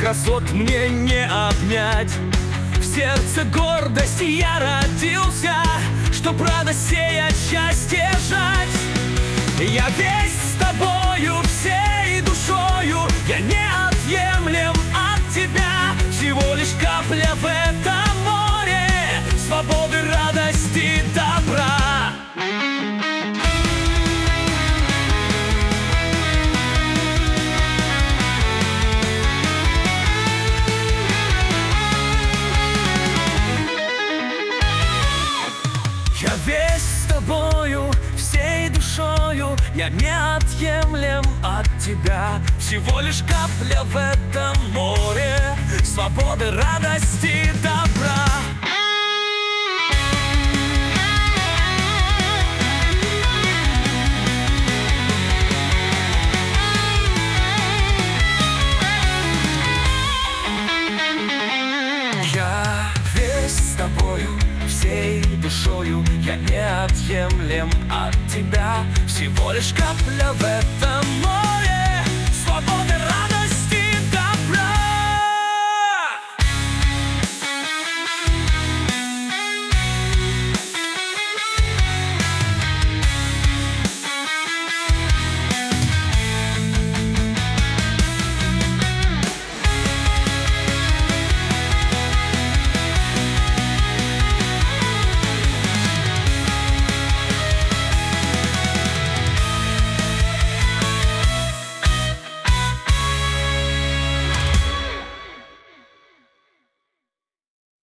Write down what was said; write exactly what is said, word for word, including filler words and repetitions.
красот мне не обнять. В сердце гордости я родился, чтоб радость сеять, счастье жать. Я весь с тобою, всей душою, я неотъемлем от тебя. Всего лишь капля в этом море свободы, радости, добра. Я весь с тобою, всей душою, я неотъемлем от тебя. Всего лишь капля в этом море свободы, радости, добра. Я весь с тобою, всей душою, я неотъемлем от тебя. Всего лишь капля в этом море свободы,